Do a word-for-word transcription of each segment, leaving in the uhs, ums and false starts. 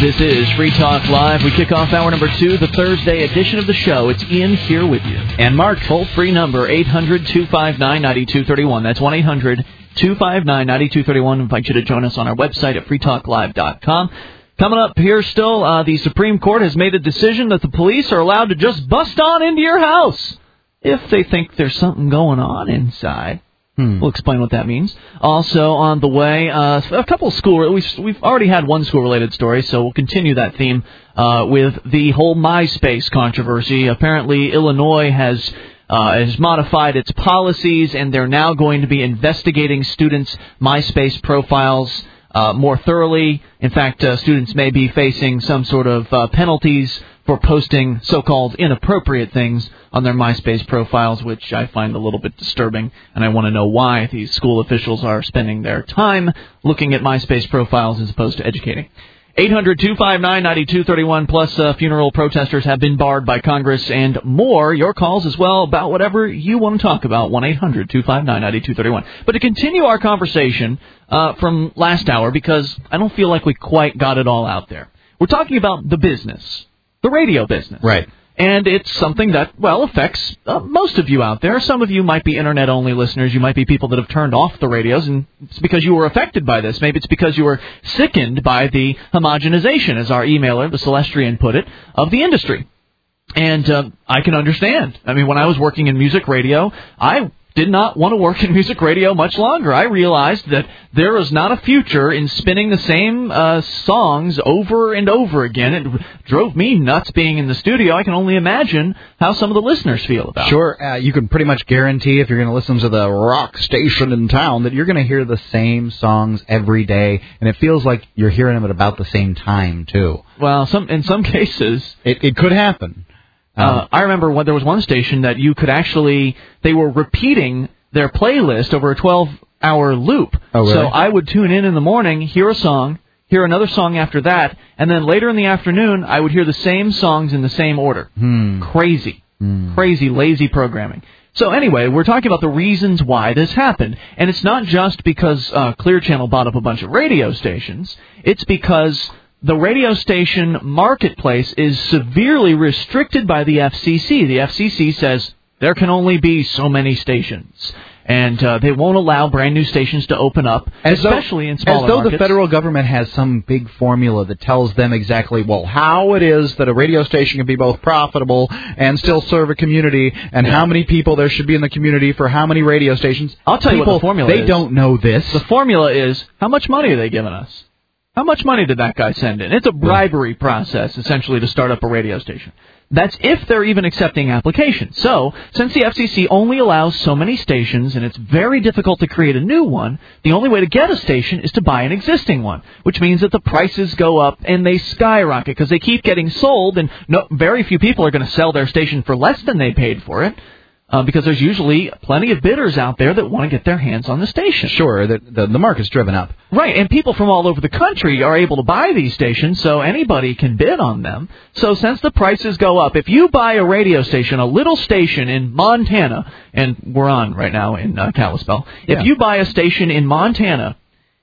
This is Free Talk Live. We kick off hour number two, the Thursday edition of the show. It's Ian here with you. And Mark. Toll-free number, eight hundred, two five nine, nine two three one. That's one eight hundred, two five nine, nine two three one. I invite you to join us on our website at free talk live dot com. Coming up here still, uh, the Supreme Court has made a decision that the police are allowed to just bust on into your house if they think there's something going on inside. Hmm. We'll explain what that means. Also on the way, uh, a couple of school. We've, we've already had one school-related story, so we'll continue that theme uh, with the whole MySpace controversy. Apparently, Illinois has uh, has modified its policies, and they're now going to be investigating students' MySpace profiles uh, more thoroughly. In fact, uh, students may be facing some sort of uh, penalties for posting so-called inappropriate things on their MySpace profiles, which I find a little bit disturbing, and I want to know why these school officials are spending their time looking at MySpace profiles as opposed to educating. eight hundred, two five nine, nine two three one, plus uh, funeral protesters have been barred by Congress, and more. Your calls as well about whatever you want to talk about, one eight hundred, two five nine, nine two three one. But to continue our conversation uh, from last hour, because I don't feel like we quite got it all out there, we're talking about the business. The radio business. Right. And it's something that, well, affects uh, most of you out there. Some of you might be Internet-only listeners. You might be people that have turned off the radios, and it's because you were affected by this. Maybe it's because you were sickened by the homogenization, as our emailer, the Celestrian, put it, of the industry. And uh, I can understand. I mean, when I was working in music radio, I did not want to work in music radio much longer. I realized that there is not a future in spinning the same uh, songs over and over again. It drove me nuts being in the studio. I can only imagine how some of the listeners feel about it. Sure, uh, you can pretty much guarantee if you're going to listen to the rock station in town that you're going to hear the same songs every day, and it feels like you're hearing them at about the same time, too. Well, some in some cases... It, it could happen. Uh, I remember when there was one station that you could actually, they were repeating their playlist over a twelve-hour loop. Oh, really? So I would tune in in the morning, hear a song, hear another song after that, and then later in the afternoon, I would hear the same songs in the same order. Hmm. Crazy. Hmm. Crazy, lazy programming. So anyway, we're talking about the reasons why this happened. And it's not just because uh, Clear Channel bought up a bunch of radio stations. It's because the radio station marketplace is severely restricted by the F C C. The F C C says there can only be so many stations, and uh, they won't allow brand new stations to open up, as especially though, in smaller As though markets. the federal government has some big formula that tells them exactly, well, how it is that a radio station can be both profitable and still serve a community, and yeah. how many people there should be in the community for how many radio stations. I'll tell people, you what the formula they is. They don't know this. The formula is, how much money are they giving us? How much money did that guy send in? It's a bribery process, essentially, to start up a radio station. That's if they're even accepting applications. So, since the F C C only allows so many stations, and it's very difficult to create a new one, the only way to get a station is to buy an existing one, which means that the prices go up and they skyrocket because they keep getting sold, and no, very few people are going to sell their station for less than they paid for it. Uh, because there's usually plenty of bidders out there that want to get their hands on the station. Sure, the, the, the market's driven up. Right, and people from all over the country are able to buy these stations, so anybody can bid on them. So since the prices go up, if you buy a radio station, a little station in Montana, and we're on right now in uh, Kalispell, if yeah. you buy a station in Montana,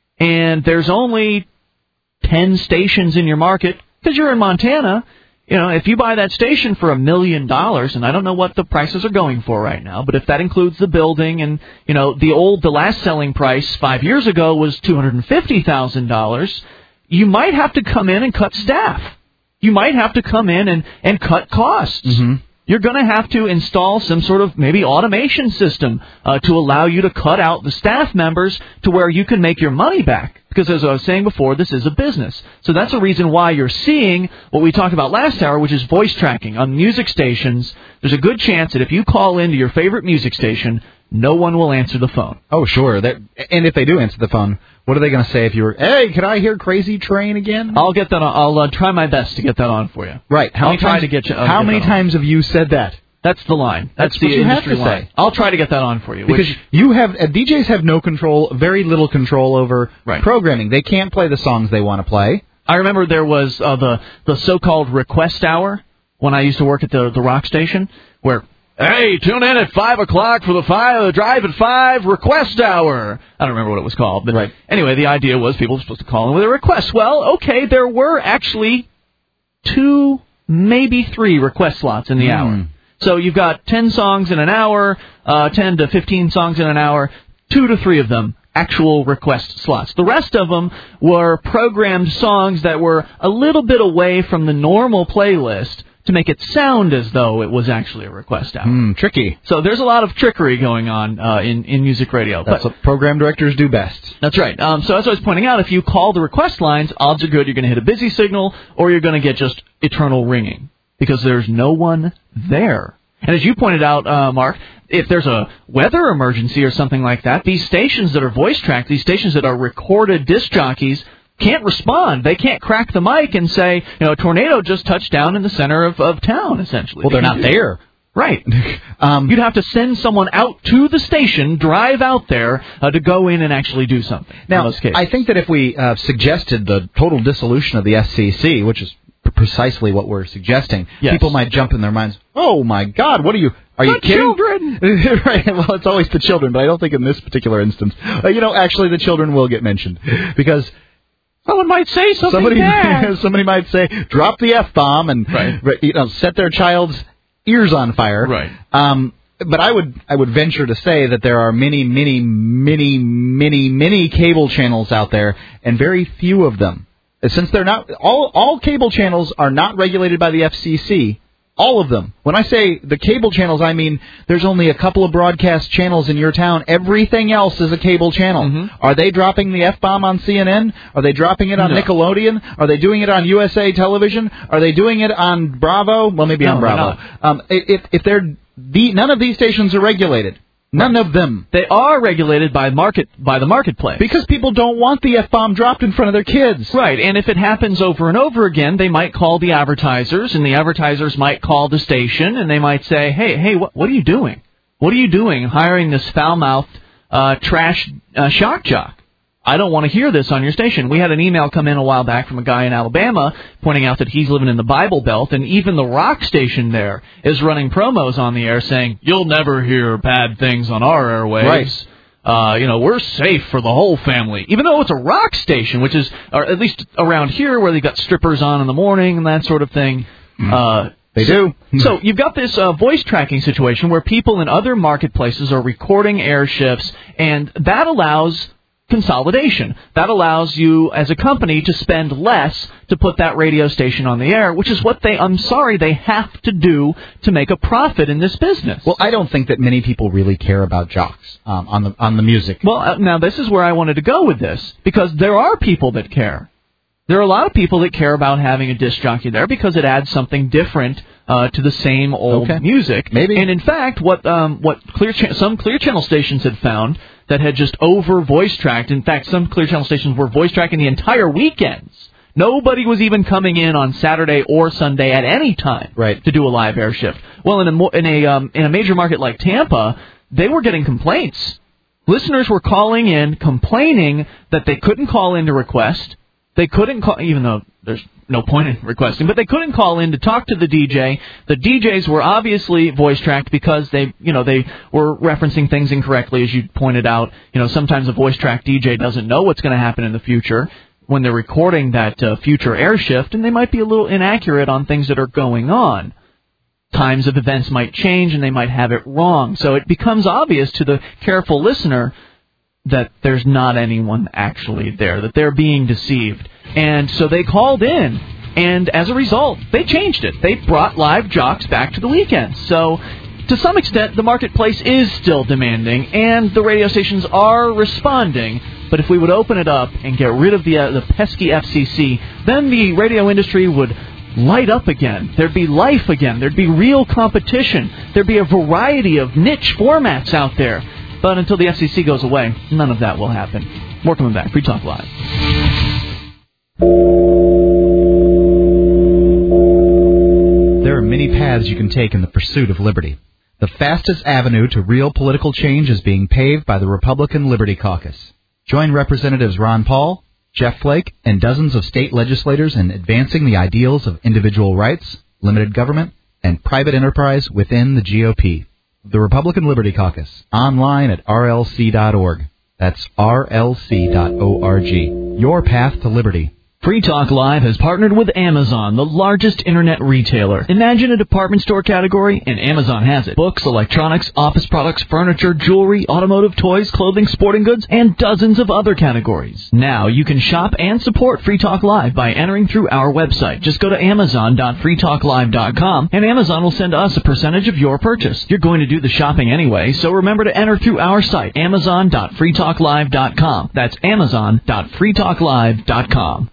and there's only ten stations in your market, because you're in Montana, you know, if you buy that station for a million dollars, and I don't know what the prices are going for right now, but if that includes the building and, you know, the old, the last selling price five years ago was two hundred fifty thousand dollars, you might have to come in and cut staff. You might have to come in and, and cut costs. Mm-hmm. You're going to have to install some sort of maybe automation system uh, to allow you to cut out the staff members to where you can make your money back. Because as I was saying before, this is a business. So that's a reason why you're seeing what we talked about last hour, which is voice tracking. On music stations, there's a good chance that if you call into your favorite music station, no one will answer the phone. Oh, sure. That, and if they do answer the phone, what are they going to say if you were, hey, can I hear Crazy Train again? I'll get that on. I'll uh, try my best to get that on for you. Right. How I'll many try times, to get you. Uh, how get many times have you said that? That's the line. That's, That's the what you industry have to line. say. I'll try to get that on for you. Because which, you have uh, D Js have no control, very little control over right. programming. They can't play the songs they want to play. I remember there was uh, the the so-called request hour when I used to work at the the rock station, where Hey, tune in at five o'clock for the five, the Drive at five request hour. I don't remember what it was called, but right. Anyway, the idea was people were supposed to call in with a request. Well, okay, there were actually two, maybe three request slots in the mm. hour. So you've got ten songs in an hour, uh, ten to fifteen songs in an hour, two to three of them actual request slots. The rest of them were programmed songs that were a little bit away from the normal playlist to make it sound as though it was actually a request hour. Mm, tricky. So there's a lot of trickery going on uh, in, in music radio. That's but, what program directors do best. That's right. Um, so as I was pointing out, if you call the request lines, odds are good you're going to hit a busy signal or you're going to get just eternal ringing because there's no one there. And as you pointed out, uh, Mark, if there's a weather emergency or something like that, these stations that are voice-tracked, these stations that are recorded disc jockeys, can't respond. They can't crack the mic and say, you know, a tornado just touched down in the center of, of town, essentially. Well, they're not there. Right. um, You'd have to send someone out to the station, drive out there uh, to go in and actually do something. Now, in those cases. I think that if we uh, suggested the total dissolution of the F C C, which is precisely what we're suggesting, yes. people might jump in their minds, oh, my God, what are you... Are the you kidding? Children. Right. Well, it's always the children, but I don't think in this particular instance. Uh, you know, actually, the children will get mentioned because someone might say something somebody, bad. somebody might say, drop the F-bomb and right. you know, set their child's ears on fire. Right. Um, but I would I would venture to say that there are many, many, many, many, many cable channels out there, and very few of them, since they're not all all cable channels are not regulated by the F C C. All of them. When I say the cable channels, I mean there's only a couple of broadcast channels in your town. Everything else is a cable channel. Mm-hmm. Are they dropping the F-bomb on C N N? Are they dropping it on no. Nickelodeon? Are they doing it on U S A Television? Are they doing it on Bravo? Well, maybe no, on Bravo. Um, if if they're the, none of these stations are regulated. None of them. They are regulated by market by the marketplace. Because people don't want the F-bomb dropped in front of their kids. Right, and if it happens over and over again, they might call the advertisers, and the advertisers might call the station, and they might say, hey, hey, what, what are you doing? What are you doing hiring this foul-mouthed uh, trash uh, shock jock? I don't want to hear this on your station. We had an email come in a while back from a guy in Alabama pointing out that he's living in the Bible Belt, and even the rock station there is running promos on the air saying, you'll never hear bad things on our airwaves. Right. Uh, you know, we're safe for the whole family. Even though it's a rock station, which is, or at least around here where they got strippers on in the morning and that sort of thing. Mm. Uh, They so, do. So you've got this uh, voice tracking situation where people in other marketplaces are recording air shifts, and that allows consolidation. That allows you as a company to spend less to put that radio station on the air, which is what they, I'm sorry, they have to do to make a profit in this business. Well, I don't think that many people really care about jocks um, on the on the music. Well, uh, now this is where I wanted to go with this, because there are people that care. There are a lot of people that care about having a disc jockey there because it adds something different uh, to the same old okay. music. Maybe. And in fact, what um, what clear cha- some Clear Channel stations had found that had just over voice tracked. In fact, some Clear Channel stations were voice tracking the entire weekends. Nobody was even coming in on Saturday or Sunday at any time right. to do a live air shift. Well, in a in a um, in a major market like Tampa, they were getting complaints. Listeners were calling in complaining that they couldn't call in to request. They couldn't call, even though there's no point in requesting, but they couldn't call in to talk to the D J. The D Js were obviously voice tracked because they, you know, they were referencing things incorrectly, as you pointed out. You know, sometimes a voice tracked D J doesn't know what's going to happen in the future when they're recording that uh, future air shift, and they might be a little inaccurate on things that are going on. Times of events might change, and they might have it wrong. So it becomes obvious to the careful listener that there's not anyone actually there, that they're being deceived. And so they called in, and as a result, they changed it. They brought live jocks back to the weekends. So to some extent, the marketplace is still demanding, and the radio stations are responding. But if we would open it up and get rid of the, uh, the pesky F C C, then the radio industry would light up again. There'd be life again. There'd be real competition. There'd be a variety of niche formats out there. But until the F C C goes away, none of that will happen. More coming back. Free Talk Live. There are many paths you can take in the pursuit of liberty. The fastest avenue to real political change is being paved by the Republican Liberty Caucus. Join Representatives Ron Paul, Jeff Flake, and dozens of state legislators in advancing the ideals of individual rights, limited government, and private enterprise within the G O P. The Republican Liberty Caucus, online at R L C dot org. That's R L C dot org. Your path to liberty. Free Talk Live has partnered with Amazon, the largest internet retailer. Imagine a department store category, and Amazon has it. Books, electronics, office products, furniture, jewelry, automotive, toys, clothing, sporting goods, and dozens of other categories. Now you can shop and support Free Talk Live by entering through our website. Just go to amazon dot free talk live dot com, and Amazon will send us a percentage of your purchase. You're going to do the shopping anyway, so remember to enter through our site, amazon dot free talk live dot com. That's amazon dot free talk live dot com.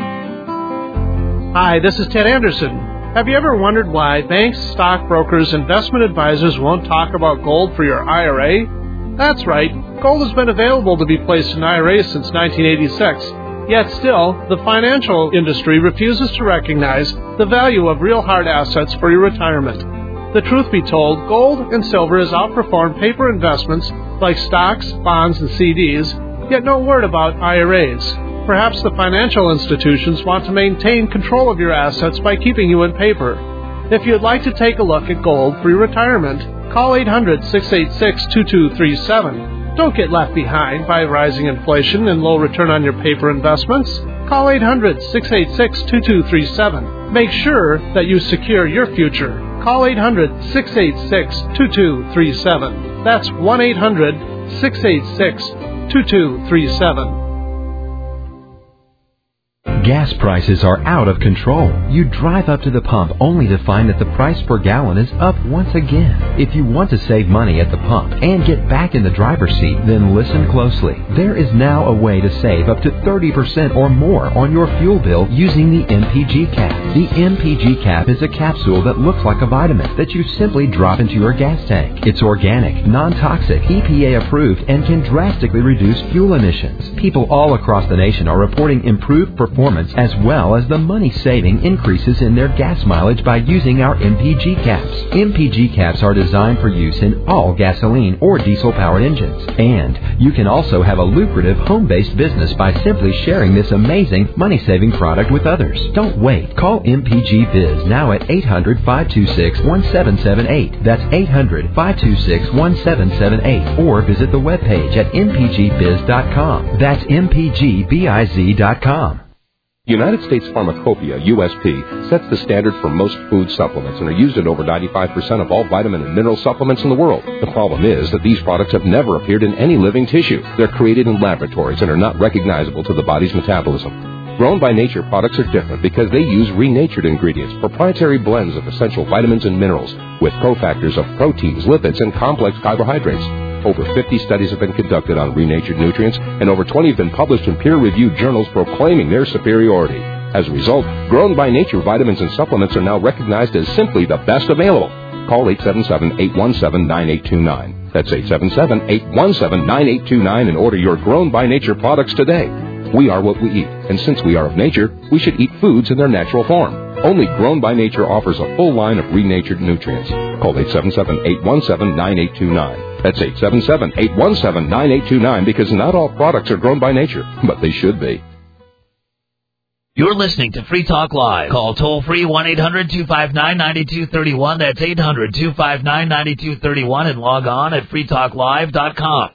Hi, this is Ted Anderson. Have you ever wondered why banks, stockbrokers, investment advisors won't talk about gold for your I R A? That's right. Gold has been available to be placed in I R As since nineteen eighty-six. Yet still, the financial industry refuses to recognize the value of real hard assets for your retirement. The truth be told, gold and silver has outperformed paper investments like stocks, bonds, and C Ds, yet no word about I R As. Perhaps the financial institutions want to maintain control of your assets by keeping you in paper. If you'd like to take a look at gold for your retirement, call eight hundred, six eight six, two two three seven. Don't get left behind by rising inflation and low return on your paper investments. Call eight hundred, six eight six, two two three seven. Make sure that you secure your future. Call eight hundred, six eight six, two two three seven. That's one eight hundred, six eight six, two two three seven. Gas prices are out of control. You drive up to the pump only to find that the price per gallon is up once again. If you want to save money at the pump and get back in the driver's seat, then listen closely. There is now a way to save up to thirty percent or more on your fuel bill using the M P G cap. The M P G cap is a capsule that looks like a vitamin that you simply drop into your gas tank. It's organic, non-toxic, E P A approved, and can drastically reduce fuel emissions. People all across the nation are reporting improved performance as well as the money-saving increases in their gas mileage by using our M P G caps. M P G caps are designed for use in all gasoline or diesel-powered engines. And you can also have a lucrative home-based business by simply sharing this amazing money-saving product with others. Don't wait. Call M P G Biz now at eight hundred, five two six, one seven seven eight. That's eight hundred, five two six, one seven seven eight. Or visit the webpage at m p g biz dot com. That's m p g biz dot com. United States Pharmacopoeia, U S P, sets the standard for most food supplements and are used in over ninety-five percent of all vitamin and mineral supplements in the world. The problem is that these products have never appeared in any living tissue. They're created in laboratories and are not recognizable to the body's metabolism. Grown by Nature products are different because they use renatured ingredients, proprietary blends of essential vitamins and minerals, with cofactors of proteins, lipids, and complex carbohydrates. Over fifty studies have been conducted on renatured nutrients, and over twenty have been published in peer-reviewed journals proclaiming their superiority. As a result, Grown by Nature vitamins and supplements are now recognized as simply the best available. Call eight seven seven, eight one seven, nine eight two nine. That's eight seven seven, eight one seven, nine eight two nine and order your Grown by Nature products today. We are what we eat, and since we are of nature, we should eat foods in their natural form. Only Grown by Nature offers a full line of renatured nutrients. Call eight seven seven, eight one seven, nine eight two nine. That's eight seven seven, eight one seven, nine eight two nine because not all products are grown by nature, but they should be. You're listening to Free Talk Live. Call toll-free one eight hundred, two five nine, nine two three one. That's eight hundred, two five nine, nine two three one and log on at free talk live dot com.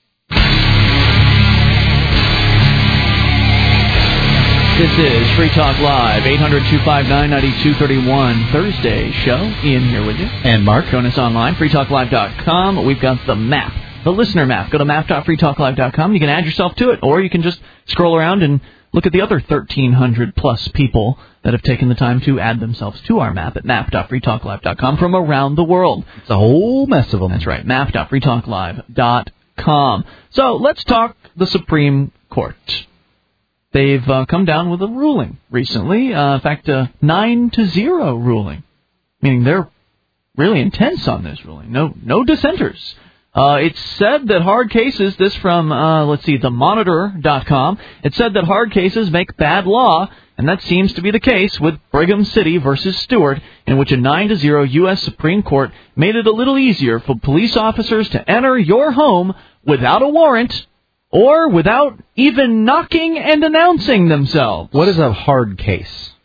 This is Free Talk Live, eight hundred, two five nine, nine two three one, Thursday show. Ian here with you. And Mark. Join us online, free talk live dot com. We've got the map, the listener map. Go to map dot free talk live dot com. You can add yourself to it, or you can just scroll around and look at the other thirteen hundred plus people that have taken the time to add themselves to our map at map dot free talk live dot com from around the world. It's a whole mess of them. That's right, map dot free talk live dot com. So let's talk the Supreme Court. They've uh, come down with a ruling recently. Uh, in fact, a nine to zero ruling, meaning they're really intense on this ruling. No, no dissenters. Uh, it said that hard cases. This from uh, let's see, the monitor dot com. It said that hard cases make bad law, and that seems to be the case with Brigham City versus Stewart, in which a nine to zero U S Supreme Court made it a little easier for police officers to enter your home without a warrant, or without even knocking and announcing themselves. What is a hard case?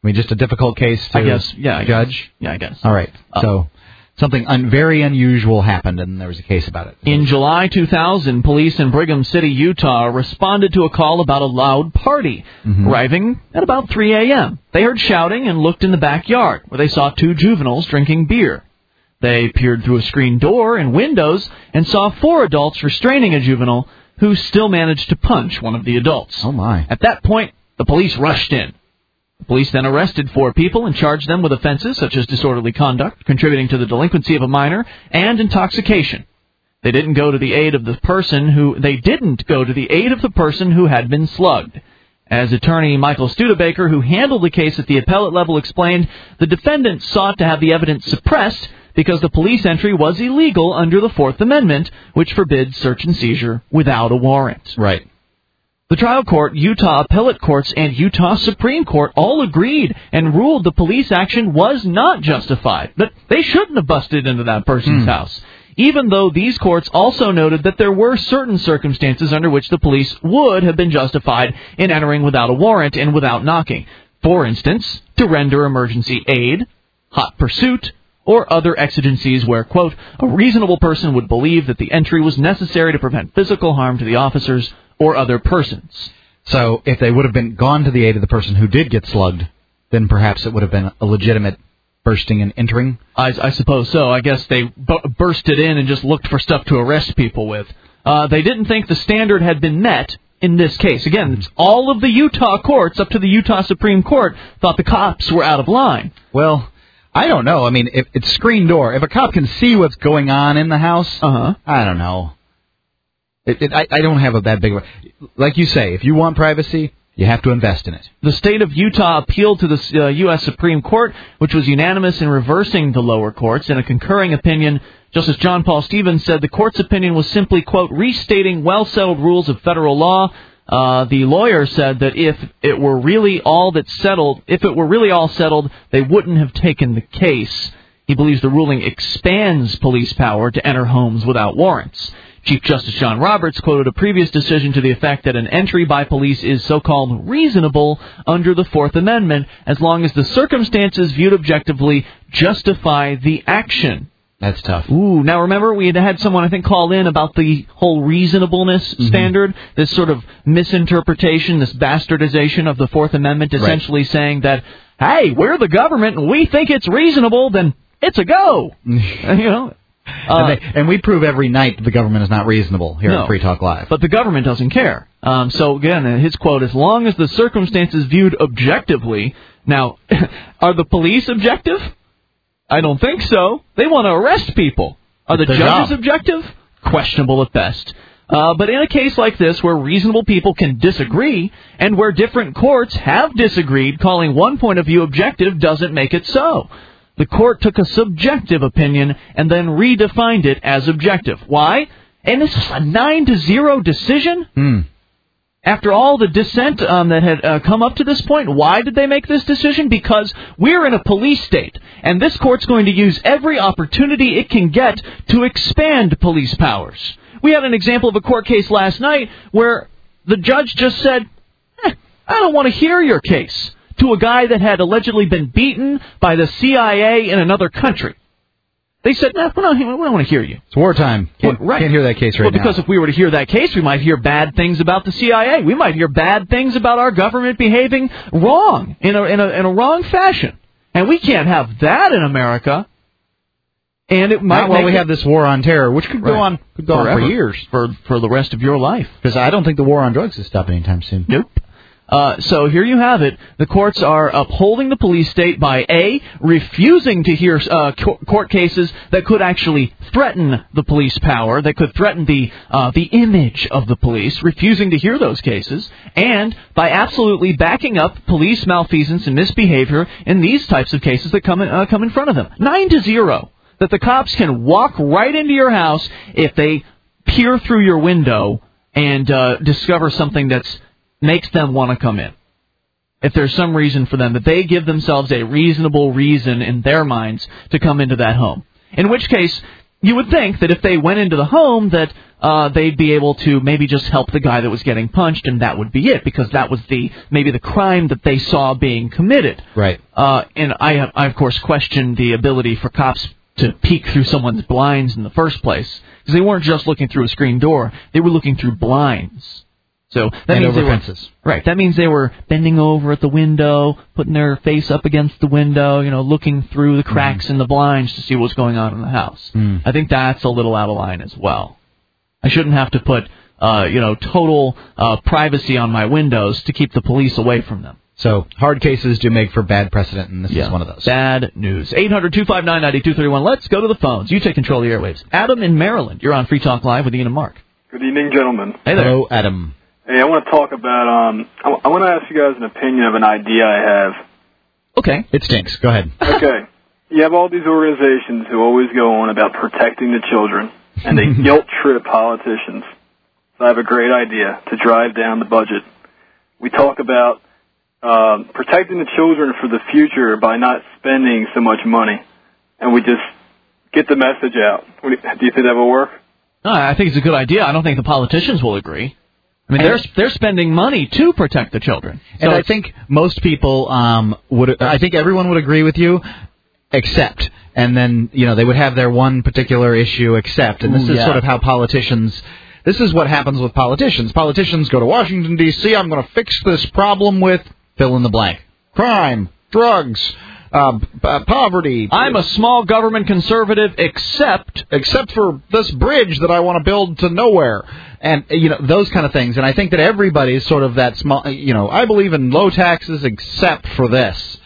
I mean, just a difficult case to I guess, yeah, I judge? Guess. Yeah, I guess. All right. Uh, so something un- very unusual happened, and there was a case about it. In July two thousand, police in Brigham City, Utah, responded to a call about a loud party, mm-hmm. arriving at about three a.m. They heard shouting and looked in the backyard, where they saw two juveniles drinking beer. They peered through a screen door and windows and saw four adults restraining a juvenile who still managed to punch one of the adults. Oh, my. At that point, the police rushed in. The police then arrested four people and charged them with offenses such as disorderly conduct, contributing to the delinquency of a minor, and intoxication. They didn't go to the aid of the person who they didn't go to the aid of the person who had been slugged. As attorney Michael Studebaker, who handled the case at the appellate level, explained, the defendant sought to have the evidence suppressed because the police entry was illegal under the Fourth Amendment, which forbids search and seizure without a warrant. Right. The trial court, Utah appellate courts, and Utah Supreme Court all agreed and ruled the police action was not justified, that they shouldn't have busted into that person's Hmm. house, even though these courts also noted that there were certain circumstances under which the police would have been justified in entering without a warrant and without knocking. For instance, to render emergency aid, hot pursuit, or other exigencies where, quote, a reasonable person would believe that the entry was necessary to prevent physical harm to the officers or other persons. So if they would have been gone to the aid of the person who did get slugged, then perhaps it would have been a legitimate bursting and entering? I, I suppose so. I guess they bu- bursted in and just looked for stuff to arrest people with. Uh, they didn't think the standard had been met in this case. Again, it's all of the Utah courts up to the Utah Supreme Court thought the cops were out of line. Well, I don't know. I mean, if it's screen door. If a cop can see what's going on in the house, uh-huh. I don't know. It, it, I, I don't have a that big of a... Like you say, if you want privacy, you have to invest in it. The state of Utah appealed to the uh, U S Supreme Court, which was unanimous in reversing the lower courts. In a concurring opinion, Justice John Paul Stevens said the court's opinion was simply, quote, restating well-settled rules of federal law. Uh, the lawyer said that if it were really all that settled, if it were really all settled, they wouldn't have taken the case. He believes the ruling expands police power to enter homes without warrants. Chief Justice John Roberts quoted a previous decision to the effect that an entry by police is so-called reasonable under the Fourth Amendment as long as the circumstances viewed objectively justify the action. That's tough. Ooh, now remember we had had someone, I think, call in about the whole reasonableness mm-hmm. standard, this sort of misinterpretation, this bastardization of the Fourth Amendment, essentially right. saying that, hey, we're the government and we think it's reasonable, then it's a go. you know? Uh, and, they, and we prove every night that the government is not reasonable here no, at Free Talk Live. But the government doesn't care. Um, so, again, his quote, as long as the circumstances viewed objectively. Now, are the police objective? I don't think so. They want to arrest people. Are the judges job. objective? Questionable at best. Uh, but in a case like this, where reasonable people can disagree, and where different courts have disagreed, calling one point of view objective doesn't make it so. The court took a subjective opinion and then redefined it as objective. Why? And this was a nine to zero decision? Hmm. After all the dissent um, that had uh, come up to this point, why did they make this decision? Because we're in a police state, and this court's going to use every opportunity it can get to expand police powers. We had an example of a court case last night where the judge just said, eh, I don't want to hear your case, to a guy that had allegedly been beaten by the C I A in another country. They said, nah, we don't, we don't want to hear you. It's wartime. Can't, well, right. can't hear that case right well, because now. if we were to hear that case, we might hear bad things about the C I A. We might hear bad things about our government behaving wrong, in a, in a, in a wrong fashion. And we can't have that in America. And it might Not while make we it, have this war on terror, which could right. go on could go Forever. on for years. For, for the rest of your life. Because I don't think the war on drugs is stopping anytime soon. Nope. Uh, so here you have it. The courts are upholding the police state by, A, refusing to hear uh, court cases that could actually threaten the police power, that could threaten the uh, the image of the police, refusing to hear those cases, and by absolutely backing up police malfeasance and misbehavior in these types of cases that come in, uh, come in front of them. Nine to zero. That the cops can walk right into your house if they peer through your window and uh, discover something that's makes them want to come in. If there's some reason for them, that they give themselves a reasonable reason in their minds to come into that home. In which case, you would think that if they went into the home that uh, they'd be able to maybe just help the guy that was getting punched, and that would be it, because that was the maybe the crime that they saw being committed. Right. Uh, and I, I, of course, question the ability for cops to peek through someone's blinds in the first place, because they weren't just looking through a screen door; they were looking through blinds. So that and means over they were, fences. Right. That means they were bending over at the window, putting their face up against the window, you know, looking through the cracks mm. in the blinds to see what's going on in the house. Mm. I think that's a little out of line as well. I shouldn't have to put, uh, you know, total uh, privacy on my windows to keep the police away from them. So hard cases do make for bad precedent, and this yeah. is one of those. Bad news. eight hundred two five nine nine two three one. Let's go to the phones. You take control of the airwaves. Adam in Maryland. You're on Free Talk Live with Ian and Mark. Good evening, gentlemen. Hey there. Hello, Adam. Hey, I want to talk about, um, I, I want to ask you guys an opinion of an idea I have. Okay. It stinks. Go ahead. Okay. You have all these organizations who always go on about protecting the children, and they guilt trip politicians. So I have a great idea to drive down the budget. We talk about um, protecting the children for the future by not spending so much money, and we just get the message out. Do you think that will work? No, I think it's a good idea. I don't think the politicians will agree. I mean, they're they're spending money to protect the children. So and I think most people um, would. I think everyone would agree with you, except, and then you know they would have their one particular issue except, and this Ooh, is yeah. sort of how politicians. This is what happens with politicians. Politicians go to Washington D C I'm going to fix this problem with fill in the blank: crime, drugs. Uh, uh, poverty. I'm a small government conservative, except except for this bridge that I want to build to nowhere, and you know those kind of things. And I think that everybody is sort of that small. You know, I believe in low taxes except for this,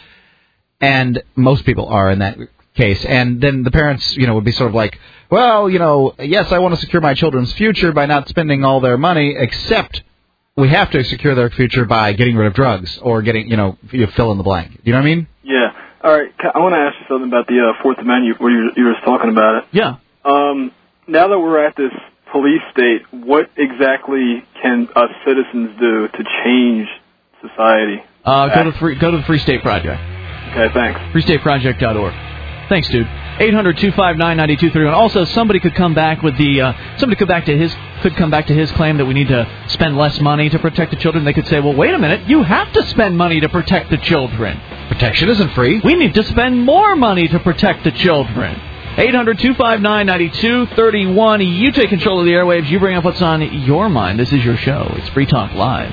and most people are in that case. And then the parents, you know, would be sort of like, well, you know, yes, I want to secure my children's future by not spending all their money, except we have to secure their future by getting rid of drugs or getting, you know, you fill in the blank. You know what I mean? Yeah. All right, I want to ask you something about the uh, Fourth Amendment where you, you were talking about it. Yeah. Um, now that we're at this police state, what exactly can us citizens do to change society? Uh, go to the free, go to the Free State Project. Okay, thanks. free state project dot org. Thanks, dude. eight hundred two five nine nine two three one. Also, somebody could come back with the uh, somebody could back to his could come back to his claim that we need to spend less money to protect the children. They could say, well, wait a minute, you have to spend money to protect the children. Protection isn't free. We need to spend more money to protect the children. eight hundred two five nine nine two three one. You take control of the airwaves. You bring up what's on your mind. This is your show. It's Free Talk Live.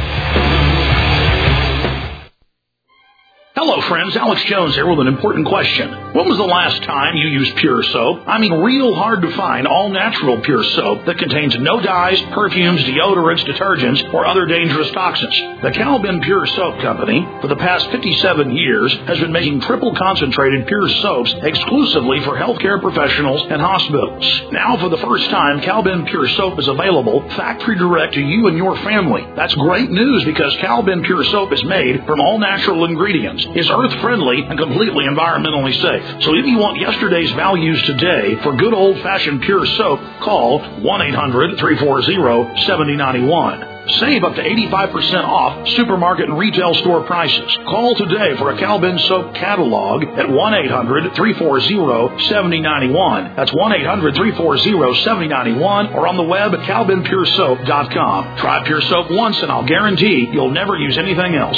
Hello, friends. Alex Jones here with an important question. When was the last time you used Pure Soap? I mean, real hard to find all-natural Pure Soap that contains no dyes, perfumes, deodorants, detergents, or other dangerous toxins. The Calvin Pure Soap Company, for the past fifty-seven years, has been making triple-concentrated Pure Soaps exclusively for healthcare professionals and hospitals. Now, for the first time, Calvin Pure Soap is available factory direct to you and your family. That's great news because Calvin Pure Soap is made from all-natural ingredients, is earth-friendly, and completely environmentally safe. So if you want yesterday's values today for good old-fashioned Pure Soap, call one eight hundred three four zero seven zero nine one. Save up to eighty-five percent off supermarket and retail store prices. Call today for a Calvin Soap catalog at one eight hundred three four zero seven zero nine one. That's one eight hundred three four zero seven zero nine one, or on the web at calvin pure soap dot com. Try Pure Soap once and I'll guarantee you'll never use anything else.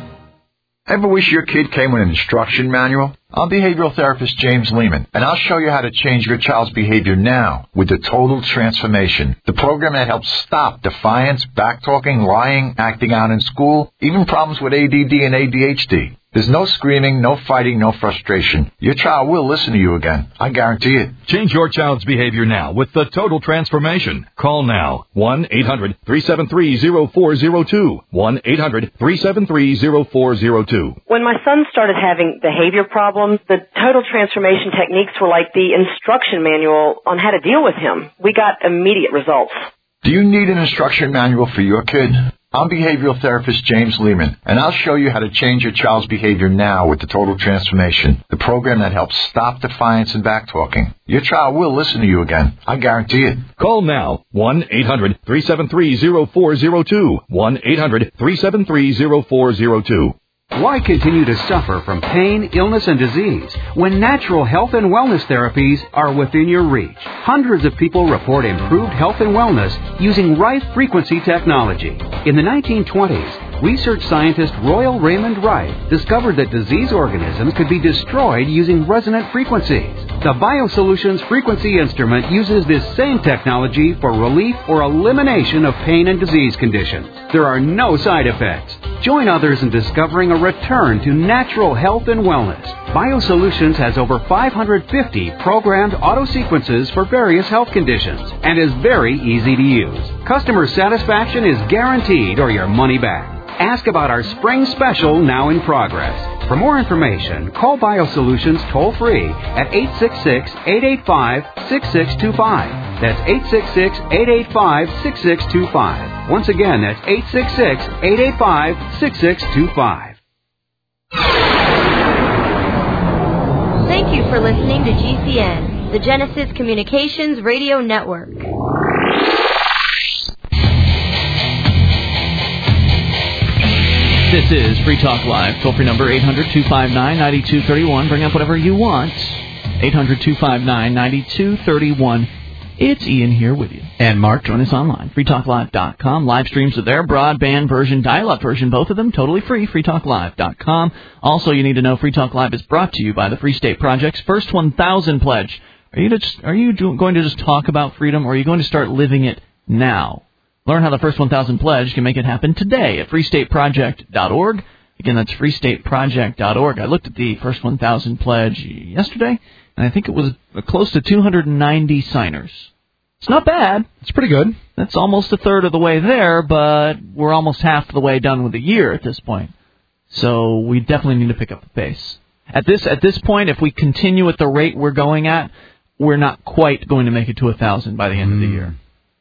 Ever wish your kid came with an instruction manual? I'm behavioral therapist James Lehman, and I'll show you how to change your child's behavior now with the Total Transformation, the program that helps stop defiance, backtalking, lying, acting out in school, even problems with A D D and A D H D. There's no screaming, no fighting, no frustration. Your child will listen to you again. I guarantee it. Change your child's behavior now with the Total Transformation. Call now. one eight hundred three seven three zero four zero two. one eight hundred three seven three zero four zero two. When my son started having behavior problems, the Total Transformation techniques were like the instruction manual on how to deal with him. We got immediate results. Do you need an instruction manual for your kid? I'm behavioral therapist James Lehman, and I'll show you how to change your child's behavior now with the Total Transformation, the program that helps stop defiance and backtalking. Your child will listen to you again. I guarantee it. Call now. one eight hundred three seven three zero four zero two. one eight hundred three seven three zero four zero two. Why continue to suffer from pain, illness, and disease when natural health and wellness therapies are within your reach? Hundreds of people report improved health and wellness using Rife frequency technology. In the nineteen twenties, research scientist Royal Raymond Rife discovered that disease organisms could be destroyed using resonant frequencies. The BioSolutions frequency instrument uses this same technology for relief or elimination of pain and disease conditions. There are no side effects. Join others in discovering a return to natural health and wellness. BioSolutions has over five hundred fifty programmed auto sequences for various health conditions and is very easy to use. Customer satisfaction is guaranteed or your money back. Ask about our spring special now in progress. For more information, call BioSolutions toll-free at eight six six, eight eight five, six six two five. That's eight six six, eight eight five, six six two five. Once again, that's eight six six, eight eight five, six six two five. Thank you for listening to G C N, the Genesis Communications Radio Network. This is Free Talk Live. Toll-free number eight hundred, two five nine, nine two three one. Bring up whatever you want. eight hundred, two five nine, nine two three one. It's Ian here with you. And Mark. Join us online. free talk live dot com. Live streams are there. Broadband version, dial-up version, both of them totally free. free talk live dot com. Also, you need to know Free Talk Live is brought to you by the Free State Project's First one thousand Pledge. Are you, just, are you do, going to just talk about freedom, or are you going to start living it now? Learn how the First one thousand Pledge can make it happen today at free state project dot org. Again, that's free state project dot org. I looked at the First one thousand Pledge yesterday, and I think it was close to two hundred ninety signers. It's not bad. It's pretty good. That's almost a third of the way there, but we're almost half the way done with the year at this point. So we definitely need to pick up the pace. At this at this point, if we continue at the rate we're going at, we're not quite going to make it to one thousand by the end mm. of the year.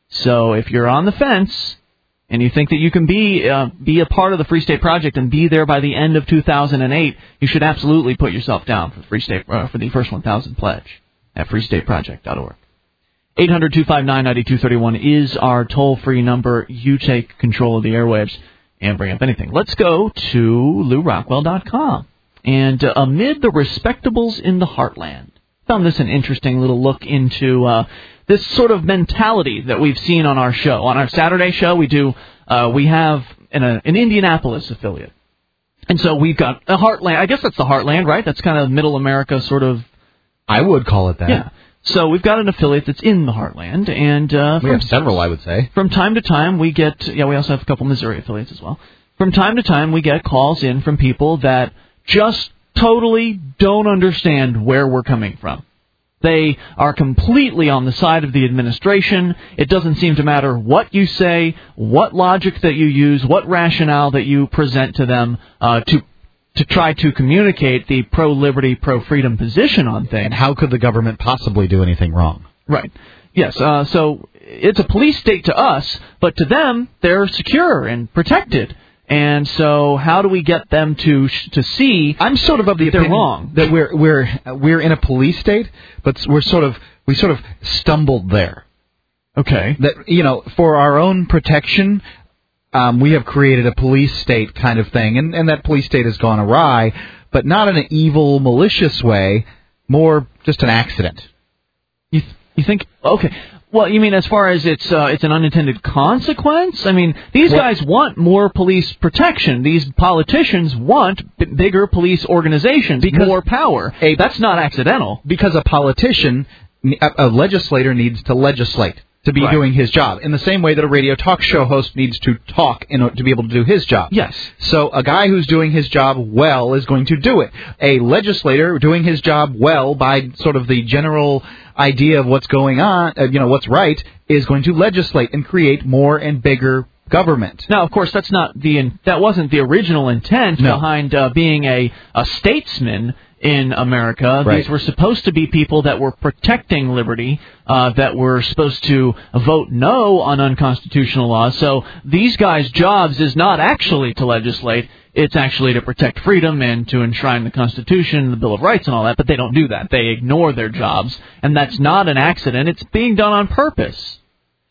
So if you're on the fence and you think that you can be uh, be a part of the Free State Project and be there by the end of two thousand eight, you should absolutely put yourself down for the Free State uh, for the First one thousand Pledge at free state project dot org. eight hundred, two five nine, nine two three one is our toll-free number. You take control of the airwaves and bring up anything. Let's go to Lou Rockwell dot com. And uh, amid the respectables in the heartland, found this an interesting little look into uh, this sort of mentality that we've seen on our show. On our Saturday show, we do uh, we have an, uh, an Indianapolis affiliate. And so we've got a heartland. I guess that's the heartland, right? That's kind of middle America sort of. I would call it that. Yeah. So we've got an affiliate that's in the heartland. And uh, we have several, I would say. From time to time, we get, yeah, we also have a couple Missouri affiliates as well. From time to time, we get calls in from people that just totally don't understand where we're coming from. They are completely on the side of the administration. It doesn't seem to matter what you say, what logic that you use, what rationale that you present to them uh, to to try to communicate the pro-liberty, pro-freedom position on things. And how could the government possibly do anything wrong? Right. Yes, uh, so it's a police state to us, but to them, they're secure and protected. And so, how do we get them to to see? I'm sort of of the they're opinion wrong. that we're we're we're in a police state, but we're sort of we sort of stumbled there. Okay. That you know, for our own protection, um, we have created a police state kind of thing, and and that police state has gone awry, but not in an evil, malicious way, more just an accident. You th- you think okay? Well, you mean as far as it's uh, it's an unintended consequence? I mean, these what? guys want more police protection. These politicians want b- bigger police organizations, because more power. A, That's not accidental. Because a politician, a, a legislator needs to legislate to be right. doing his job, in the same way that a radio talk show host needs to talk in order to be able to do his job. Yes. So a guy who's doing his job well is going to do it. A legislator doing his job well by sort of the general idea of what's going on, uh, you know, what's right, is going to legislate and create more and bigger government. Now, of course, that's not the that wasn't the original intent no. behind uh, being a, a statesman in America. Right. These were supposed to be people that were protecting liberty, uh, that were supposed to vote no on unconstitutional laws. So these guys' jobs is not actually to legislate. It's actually to protect freedom and to enshrine the Constitution, the Bill of Rights, and all that. But they don't do that. They ignore their jobs. And that's not an accident. It's being done on purpose.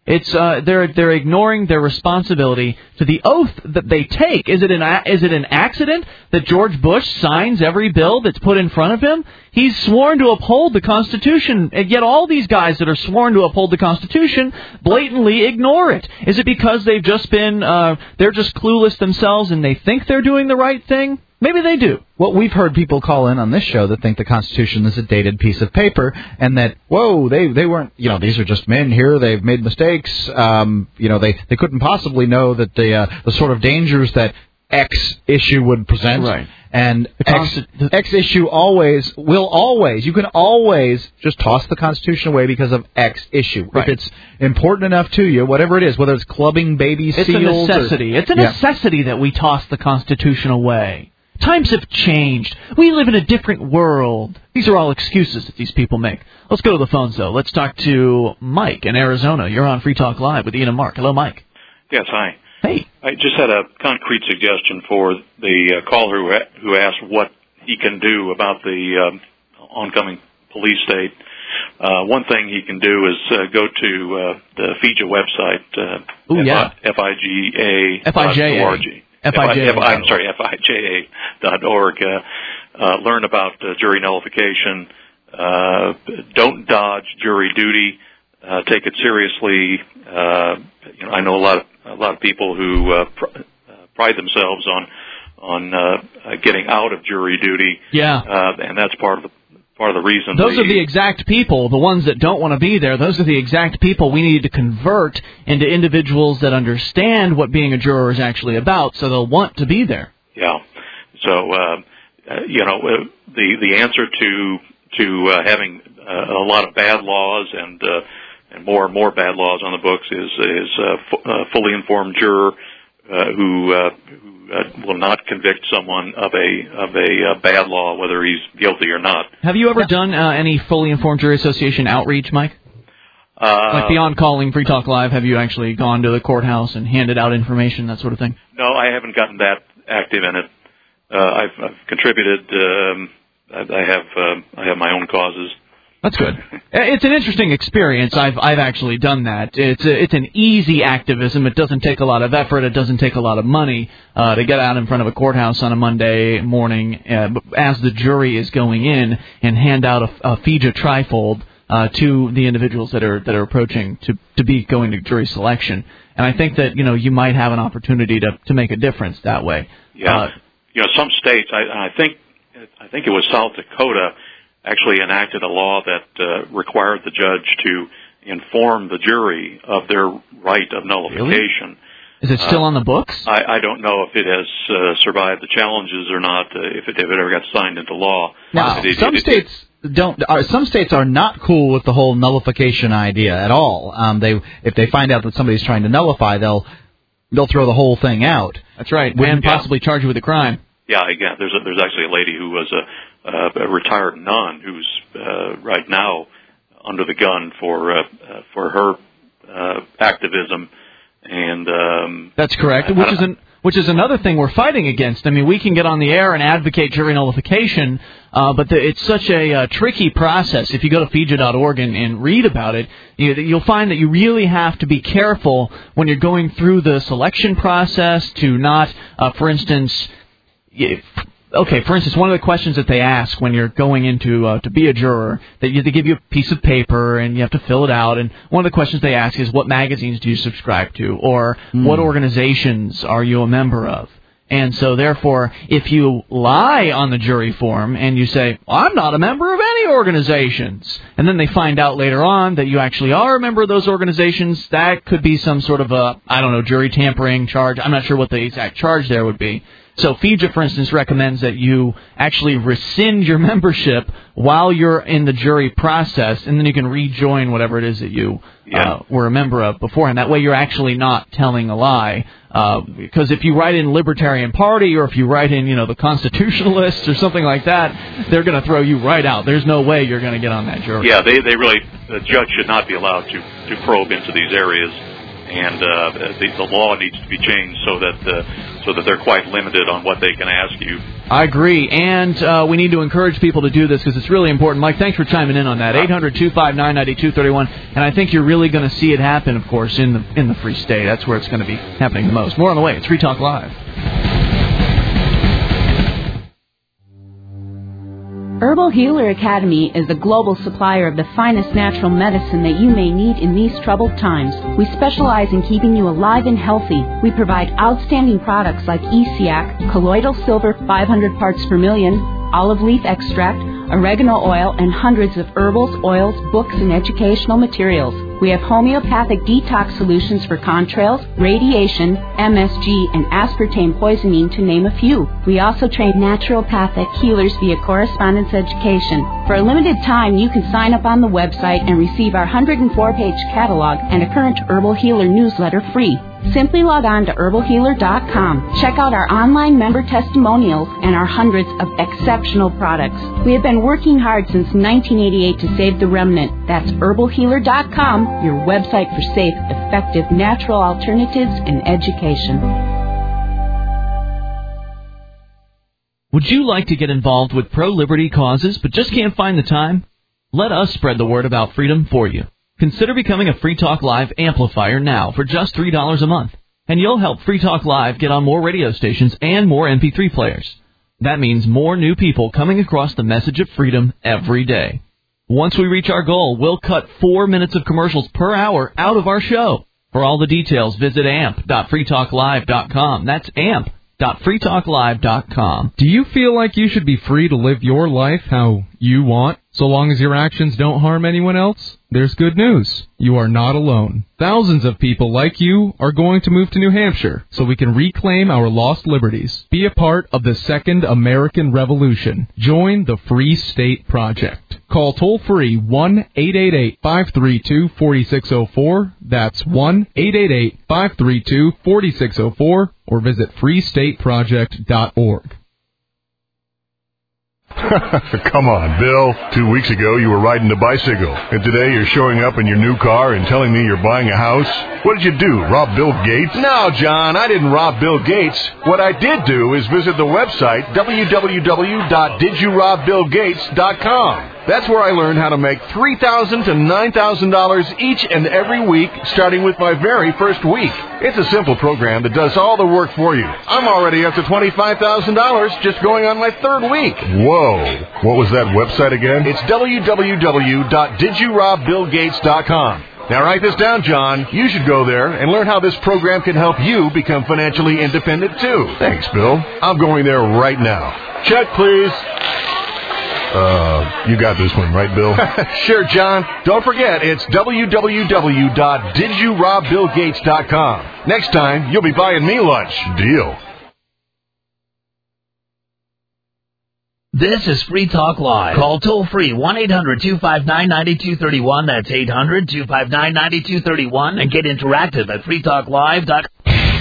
It's uh, they're they're ignoring their responsibility to the oath that they take. Is it an is it an accident that George Bush signs every bill that's put in front of him? He's sworn to uphold the Constitution, and yet all these guys that are sworn to uphold the Constitution blatantly ignore it. Is it because they've just been uh, they're just clueless themselves and they think they're doing the right thing? Maybe they do. Well, we've heard people call in on this show that think the Constitution is a dated piece of paper, and that, whoa, they they weren't, you know, these are just men here, they've made mistakes, um, you know, they, they couldn't possibly know that the uh, the sort of dangers that X issue would present. Right. And the X, X issue always, will always, you can always just toss the Constitution away because of X issue. Right. If it's important enough to you, whatever it is, whether it's clubbing baby It's seals. a necessity. Or, it's a yeah. necessity that we toss the Constitution away. Times have changed. We live in a different world. These are all excuses that these people make. Let's go to the phones, though. Let's talk to Mike in Arizona. You're on Free Talk Live with Ian and Mark. Hello, Mike. Yes, hi. Hey. I just had a concrete suggestion for the uh, caller who, who asked what he can do about the um, oncoming police state. Uh, one thing he can do is uh, go to uh, the F I J A website, uh, Ooh, yeah. F I G A F I J A. dot org. F I J A. F I, I'm sorry, F I J A dot org. Uh, uh, learn about uh, jury nullification. Uh, don't dodge jury duty. Uh, take it seriously. Uh, you know, I know a lot of a lot of people who uh, pr- uh, pride themselves on on uh, uh, getting out of jury duty. Yeah, uh, and that's part of the part of the reason. Those the, are the exact people, the ones that don't want to be there. Those are the exact people we need to convert into individuals that understand what being a juror is actually about, so they'll want to be there. Yeah. So uh, uh, you know, uh, the the answer to to uh, having uh, a lot of bad laws and uh, and more and more bad laws on the books is is a f- uh, fully informed juror uh, who uh, who uh, will not convict someone of a of a uh, bad law, whether he's guilty or not. Have you ever done uh, any fully informed jury association outreach, Mike? Uh, like beyond calling Free Talk Live, have you actually gone to the courthouse and handed out information, that sort of thing? No, I haven't gotten that active in it. Uh, I've, I've contributed. Um, I, I have uh, I have my own causes. That's good. It's an interesting experience. I've I've actually done that. It's a, it's an easy activism. It doesn't take a lot of effort. It doesn't take a lot of money uh, to get out in front of a courthouse on a Monday morning uh, as the jury is going in and hand out a, a F I J A trifold uh, to the individuals that are that are approaching to to be going to jury selection. And I think that you know you might have an opportunity to to make a difference that way. Yeah. Uh, you know, some states. I, I think I think it was South Dakota. Actually enacted a law that uh, required the judge to inform the jury of their right of nullification. Really? Is it still uh, on the books? I, I don't know if it has uh, survived the challenges or not, uh, if, it, if it ever got signed into law. Now, it, some it, states don't. Uh, some states are not cool with the whole nullification idea at all. Um, they, if they find out that somebody's trying to nullify, they'll they'll throw the whole thing out. That's right, and yeah. possibly charge you with a crime. Yeah, again, there's a, there's actually a lady who was a Uh, a retired nun who's uh, right now under the gun for uh, uh, for her uh, activism, and um, that's correct. Which is an which is another thing we're fighting against. I mean, we can get on the air and advocate jury nullification, uh, but the, it's such a uh, tricky process. If you go to F I J A dot org and, and read about it, you, you'll find that you really have to be careful when you're going through the selection process to not, uh, for instance. If, Okay, for instance, one of the questions that they ask when you're going into uh, to be a juror, that you, they give you a piece of paper and you have to fill it out. And one of the questions they ask is, what magazines do you subscribe to, or mm. what organizations are you a member of? And so, therefore, if you lie on the jury form and you say, well, I'm not a member of any organizations, and then they find out later on that you actually are a member of those organizations, that could be some sort of a, I don't know, jury tampering charge. I'm not sure what the exact charge there would be. So F I J A, for instance, recommends that you actually rescind your membership while you're in the jury process, and then you can rejoin whatever it is that you yeah. uh, were a member of beforehand. That way you're actually not telling a lie. Uh, because if you write in Libertarian Party, or if you write in, you know, the Constitutionalists or something like that, they're going to throw you right out. There's no way you're going to get on that jury. Yeah, they, they really, the judge should not be allowed to, to probe into these areas. and uh, the, the law needs to be changed so that uh, so that they're quite limited on what they can ask you. I agree, and uh, we need to encourage people to do this because it's really important. Mike, thanks for chiming in on that. eight hundred two five nine nine two three one, and I think you're really going to see it happen, of course, in the in the Free State. That's where it's going to be happening the most. More on the way. It's Free Talk Live. Herbal Healer Academy is the global supplier of the finest natural medicine that you may need in these troubled times. We specialize in keeping you alive and healthy. We provide outstanding products like E C A C, colloidal silver five hundred parts per million, olive leaf extract, oregano oil, and hundreds of herbals, oils, books, and educational materials. We have homeopathic detox solutions for contrails, radiation, M S G, and aspartame poisoning, to name a few. We also train naturopathic healers via correspondence education. For a limited time, you can sign up on the website and receive our one hundred four page catalog and a current Herbal Healer newsletter free. Simply log on to herbal healer dot com. Check out our online member testimonials and our hundreds of exceptional products. We have been working hard since nineteen eighty-eight to save the remnant. That's herbal healer dot com, your website for safe, effective, natural alternatives and education. Would you like to get involved with pro-liberty causes but just can't find the time? Let us spread the word about freedom for you. Consider becoming a Free Talk Live amplifier now for just three dollars a month, and you'll help Free Talk Live get on more radio stations and more M P three players. That means more new people coming across the message of freedom every day. Once we reach our goal, we'll cut four minutes of commercials per hour out of our show. For all the details, visit amp dot free talk live dot com. That's amp dot free talk live dot com. Do you feel like you should be free to live your life how you want, so long as your actions don't harm anyone else? There's good news. You are not alone. Thousands of people like you are going to move to New Hampshire so we can reclaim our lost liberties. Be a part of the Second American Revolution. Join the Free State Project. Call toll-free one eight eight eight, five three two, four six zero four. That's one eight eight eight, five three two, four six zero four, or visit free state project dot org. Come on, Bill. Two weeks ago, you were riding a bicycle, and today you're showing up in your new car and telling me you're buying a house? What did you do, rob Bill Gates? No, John, I didn't rob Bill Gates. What I did do is visit the website w w w dot did you rob bill gates dot com. That's where I learned how to make three thousand dollars to nine thousand dollars each and every week, starting with my very first week. It's a simple program that does all the work for you. I'm already up to twenty-five thousand dollars just going on my third week. Whoa. What was that website again? It's w w w dot did you rob bill gates dot com. Now write this down, John. You should go there and learn how this program can help you become financially independent, too. Thanks, Bill. I'm going there right now. Check, please. Uh, you got this one, right, Bill? Sure, John. Don't forget, it's w w w dot did you rob bill gates dot com. Next time, you'll be buying me lunch. Deal. This is Free Talk Live. Call toll-free one eight hundred two five nine nine two three one. That's eight hundred two five nine nine two three one. And get interactive at free talk live dot com.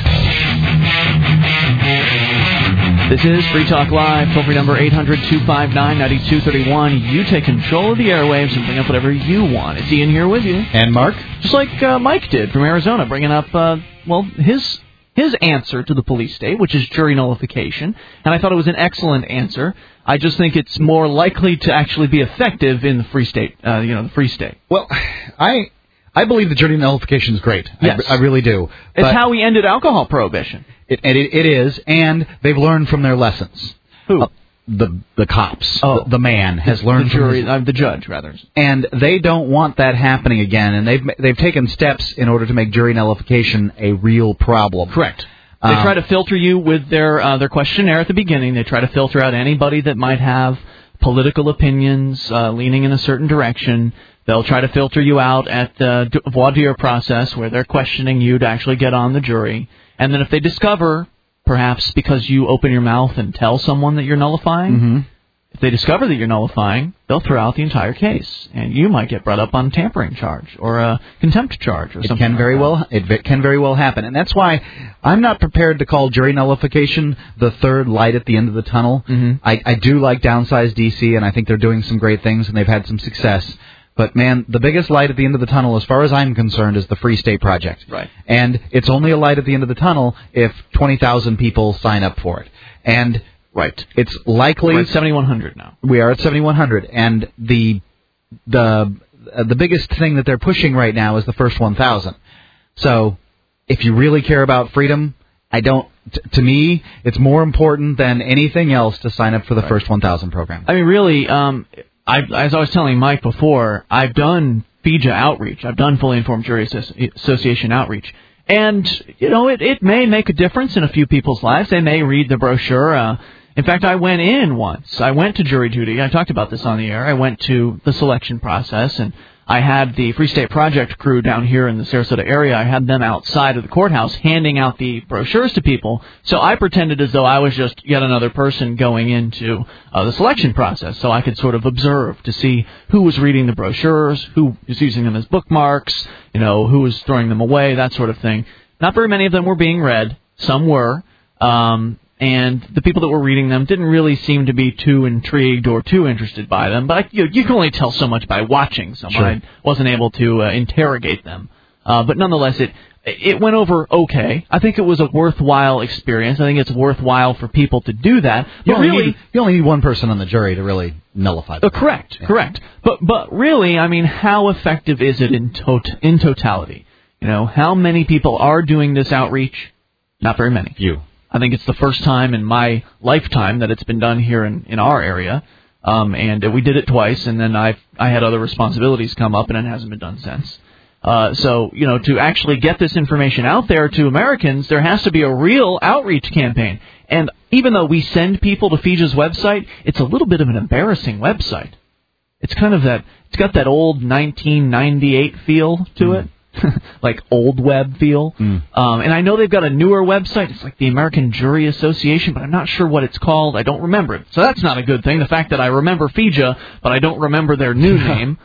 This is Free Talk Live. Toll-free number eight hundred two five nine nine two three one. You take control of the airwaves and bring up whatever you want. It's Ian here with you. And Mark. Just like uh, Mike did from Arizona, bringing up, uh, well, his... his answer to the police state, which is jury nullification, and I thought it was an excellent answer. I just think it's more likely to actually be effective in the free state, uh, you know, the free state. Well, I I believe the jury nullification is great. Yes. I, I really do. It's but how we ended alcohol prohibition. It, and it, it is, and they've learned from their lessons. Who? Uh, the the cops. Oh. The, the man has the, learned the jury, from his, uh, the judge, rather. And they don't want that happening again, and they've they've taken steps in order to make jury nullification a real problem. Correct. They try to filter you with their uh, their questionnaire at the beginning. They try to filter out anybody that might have political opinions uh, leaning in a certain direction. They'll try to filter you out at the voir dire process where they're questioning you to actually get on the jury. And then if they discover, perhaps because you open your mouth and tell someone that you're nullifying, mm-hmm. if they discover that you're nullifying, they'll throw out the entire case, and you might get brought up on a tampering charge or a contempt charge or it something. Can like very that. well it can very well happen, and that's why I'm not prepared to call jury nullification the third light at the end of the tunnel. Mm-hmm. I, I do like Downsize D C, and I think they're doing some great things, and they've had some success. But, man, the biggest light at the end of the tunnel, as far as I'm concerned, is the Free State Project. Right. And it's only a light at the end of the tunnel if twenty thousand people sign up for it. And right. it's likely... We're at seventy-one hundred now. We are at seventy-one hundred. And the the uh, the biggest thing that they're pushing right now is the first one thousand. So if you really care about freedom, I don't... T- to me, it's more important than anything else to sign up for the right. first one thousand program. I mean, really... Um, I, as I was telling Mike before, I've done F I J A outreach. I've done Fully Informed Jury Association outreach. And, you know, it, it may make a difference in a few people's lives. They may read the brochure. Uh, in fact, I went in once. I went to jury duty. I talked about this on the air. I went to the selection process, and I had the Free State Project crew down here in the Sarasota area. I had them outside of the courthouse handing out the brochures to people. So I pretended as though I was just yet another person going into uh, the selection process, so I could sort of observe to see who was reading the brochures, who was using them as bookmarks, you know, who was throwing them away, that sort of thing. Not very many of them were being read. Some were. Um, and the people that were reading them didn't really seem to be too intrigued or too interested by them. But you, you can only tell so much by watching someone. Sure. I wasn't able to uh, interrogate them. Uh, but nonetheless, it it went over okay. I think it was a worthwhile experience. I think it's worthwhile for people to do that. You But only, really, need, you only need one person on the jury to really nullify them. Uh, correct, Yeah. correct. But but really, I mean, how effective is it in tot- in totality? You know, how many people are doing this outreach? Not very many. Few. I think it's the first time in my lifetime that it's been done here in, in our area, um, and we did it twice, and then I I had other responsibilities come up, and it hasn't been done since. Uh, so, you know, to actually get this information out there to Americans, there has to be a real outreach campaign. And even though we send people to F I J A's website, it's a little bit of an embarrassing website. It's kind of that, it's got that old nineteen ninety-eight feel to mm. it. Like old web feel. Mm. Um, and I know they've got a newer website. It's like the American Jury Association, but I'm not sure what it's called. I don't remember it. So that's not a good thing. The fact that I remember F I J A, but I don't remember their new name.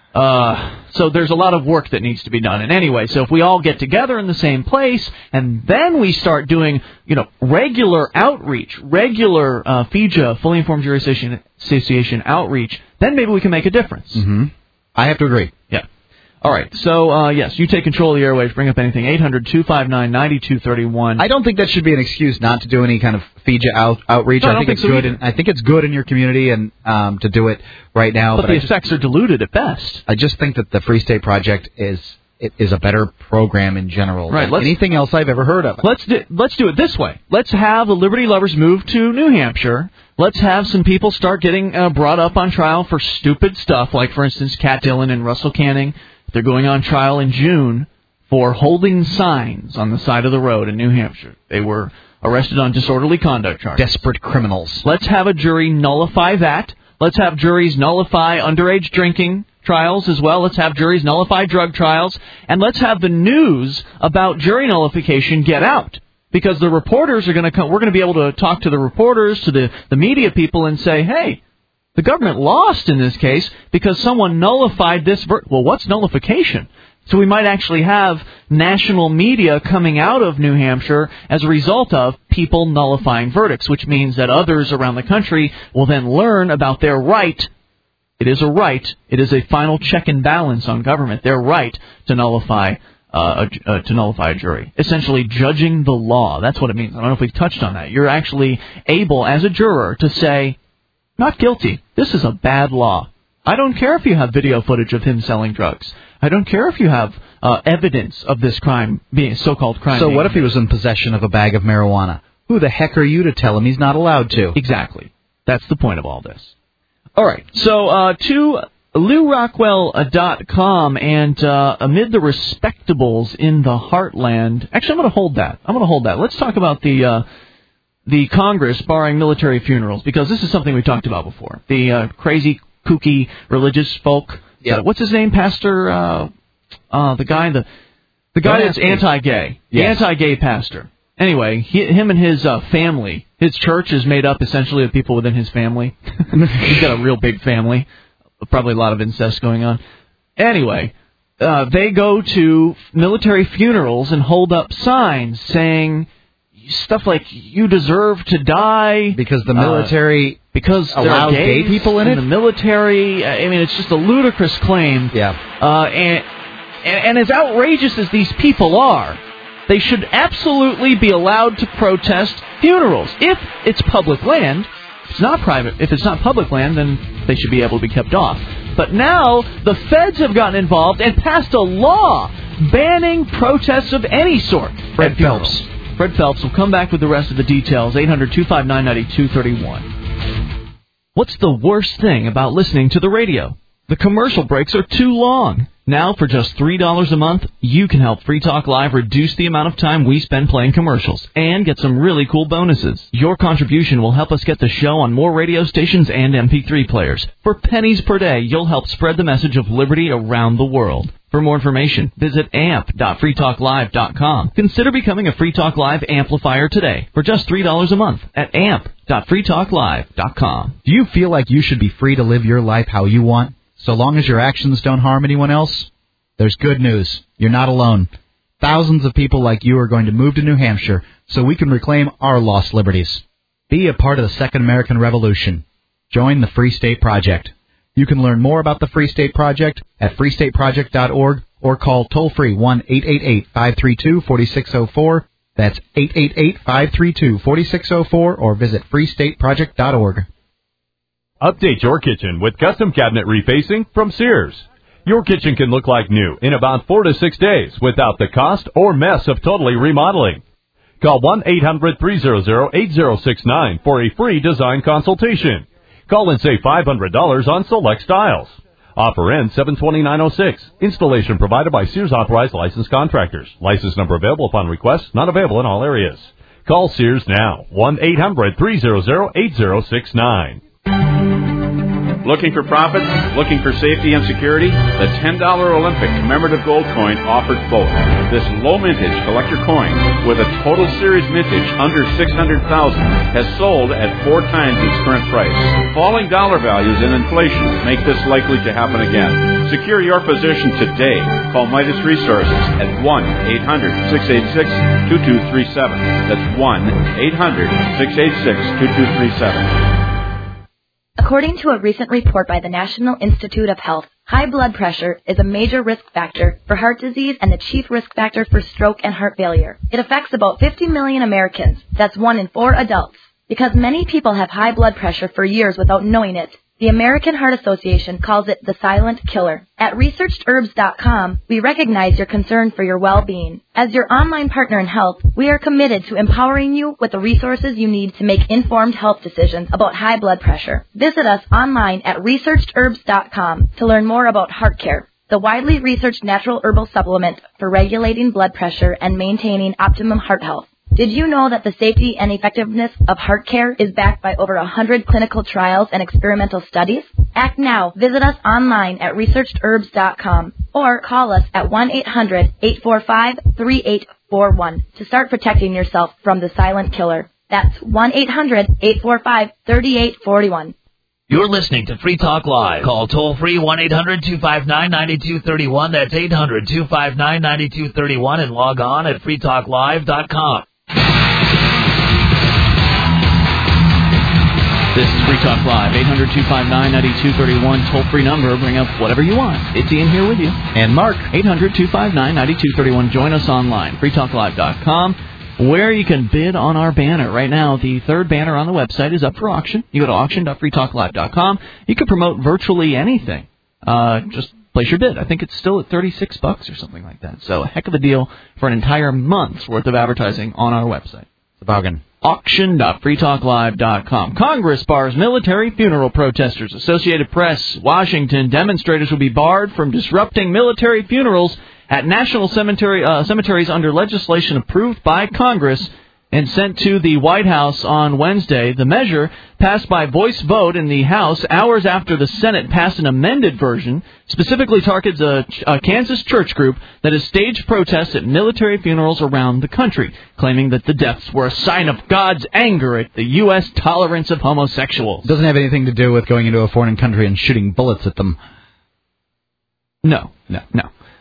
Uh, so there's a lot of work that needs to be done. And anyway, so if we all get together in the same place, and then we start doing, you know, regular outreach, regular uh, F I J A, Fully Informed Jury Association, Association outreach, then maybe we can make a difference. Mm-hmm. I have to agree. Yeah. All right, so, uh, yes, you take control of the airwaves. Bring up anything. eight hundred two five nine nine two three one. I don't think that should be an excuse not to do any kind of F I J A out, outreach. No, I I, don't think, think it's so good. either. In, I think it's good in your community and um, to do it right now. But, But the I just, effects are diluted at best. I just think that the Free State Project is it is a better program in general Right, than let's- anything else I've ever heard of. Let's do, let's do it this way. Let's have the Liberty Lovers move to New Hampshire. Let's have some people start getting uh, brought up on trial for stupid stuff, like, for instance, Cat Dillon and Russell Canning. They're going on trial in June for holding signs on the side of the road in New Hampshire. They were arrested on disorderly conduct charges. Desperate criminals. Let's have a jury nullify that. Let's have juries nullify underage drinking trials as well. Let's have juries nullify drug trials. And let's have the news about jury nullification get out. Because the reporters are going to come, we're going to be able to talk to the reporters, to the, the media people and say, hey, the government lost in this case because someone nullified this. Ver- well, what's nullification? So we might actually have national media coming out of New Hampshire as a result of people nullifying verdicts, which means that others around the country will then learn about their right. It is a right. It is a final check and balance on government. Their right to nullify uh, a, uh, to nullify a jury. Essentially judging the law. That's what it means. I don't know if we've touched on that. You're actually able, as a juror, to say, not guilty. This is a bad law. I don't care if you have video footage of him selling drugs. I don't care if you have uh, evidence of this crime, being so-called crime. So being what if he was in possession of a bag of marijuana? Who the heck are you to tell him he's not allowed to? Exactly. That's the point of all this. All right. So uh, to Lou Rockwell dot com, and uh, amid the respectables in the heartland. Actually, I'm going to hold that. I'm going to hold that. Let's talk about the uh, the Congress barring military funerals, because this is something we talked about before. The uh, crazy, kooky religious folk. Yeah. Uh, what's his name? Pastor. Uh, uh, the guy. The the guy Don't that's ask me. anti-gay. The Yes. anti-gay pastor. Anyway, he, him and his uh, family, his church is made up essentially of people within his family. He's got a real big family, probably a lot of incest going on. Anyway, uh, they go to military funerals and hold up signs saying, stuff like "you deserve to die" because the military uh, because allowed there are gays gay people in in it. The military. I mean, it's just a ludicrous claim. Yeah. Uh, and, and and as outrageous as these people are, they should absolutely be allowed to protest funerals if it's public land. If it's not private, if it's not public land, then they should be able to be kept off. But now the feds have gotten involved and passed a law banning protests of any sort. Fred Phelps. Fred Phelps will come back with the rest of the details. eight hundred two five nine nine two three one. What's the worst thing about listening to the radio? The commercial breaks are too long. Now, for just three dollars a month, you can help Free Talk Live reduce the amount of time we spend playing commercials and get some really cool bonuses. Your contribution will help us get the show on more radio stations and M P three players. For pennies per day, you'll help spread the message of liberty around the world. For more information, visit amp dot free talk live dot com. Consider becoming a Free Talk Live amplifier today for just three dollars a month at amp dot free talk live dot com. Do you feel like you should be free to live your life how you want, so long as your actions don't harm anyone else? There's good news. You're not alone. Thousands of people like you are going to move to New Hampshire so we can reclaim our lost liberties. Be a part of the Second American Revolution. Join the Free State Project. You can learn more about the Free State Project at free state project dot org or call toll-free one eight eight eight, five three two, four six zero four. That's eight eight eight, five three two, four six zero four or visit free state project dot org. Update your kitchen with custom cabinet refacing from Sears. Your kitchen can look like new in about four to six days without the cost or mess of totally remodeling. Call one eight hundred, three hundred, eight zero six nine for a free design consultation. Call and save five hundred dollars on select styles. Offer ends seven twenty-nine oh six. Installation provided by Sears Authorized Licensed Contractors. License number available upon request. Not available in all areas. Call Sears now. one eight hundred, three hundred, eight zero six nine. Looking for profits? Looking for safety and security? The ten dollar Olympic commemorative gold coin offers both. This low mintage collector coin, with a total series mintage under six hundred thousand dollars, has sold at four times its current price. Falling dollar values and inflation make this likely to happen again. Secure your position today. Call Midas Resources at one eight hundred, six eight six, two two three seven. That's one eight hundred, six eight six, two two three seven. According to a recent report by the National Institute of Health, high blood pressure is a major risk factor for heart disease and the chief risk factor for stroke and heart failure. It affects about fifty million Americans. That's one in four adults. Because many people have high blood pressure for years without knowing it, the American Heart Association calls it the silent killer. At researched herbs dot com, we recognize your concern for your well-being. As your online partner in health, we are committed to empowering you with the resources you need to make informed health decisions about high blood pressure. Visit us online at researched herbs dot com to learn more about Heart Care, the widely researched natural herbal supplement for regulating blood pressure and maintaining optimum heart health. Did you know that the safety and effectiveness of Heart Care is backed by over one hundred clinical trials and experimental studies? Act now. Visit us online at researched herbs dot com or call us at one eight hundred, eight four five, three eight four one to start protecting yourself from the silent killer. That's one eight hundred, eight four five, three eight four one. You're listening to Free Talk Live. Call toll-free one eight hundred, two five nine, nine two three one. That's eight hundred, two five nine, nine two three one and log on at free talk live dot com. This is Free Talk Live, eight hundred, two five nine, nine two three one, toll-free number. Bring up whatever you want. It's Ian here with you. And Mark. eight hundred, two five nine, nine two three one. Join us online, free talk live dot com, where you can bid on our banner. Right now, the third banner on the website is up for auction. You go to auction dot free talk live dot com. You can promote virtually anything. Uh, just place your bid. I think it's still at thirty-six bucks or something like that. So a heck of a deal for an entire month's worth of advertising on our website. It's a bargain. auction dot free talk live dot com. Congress bars military funeral protesters. Associated Press, Washington. Demonstrators will be barred from disrupting military funerals at national cemetery uh, cemeteries under legislation approved by Congress and sent to the White House on Wednesday. The measure passed by voice vote in the House hours after the Senate passed an amended version, specifically targets a, a Kansas church group that has staged protests at military funerals around the country, claiming that the deaths were a sign of God's anger at the U S tolerance of homosexuals. It doesn't have anything to do with going into a foreign country and shooting bullets at them. No, no, no.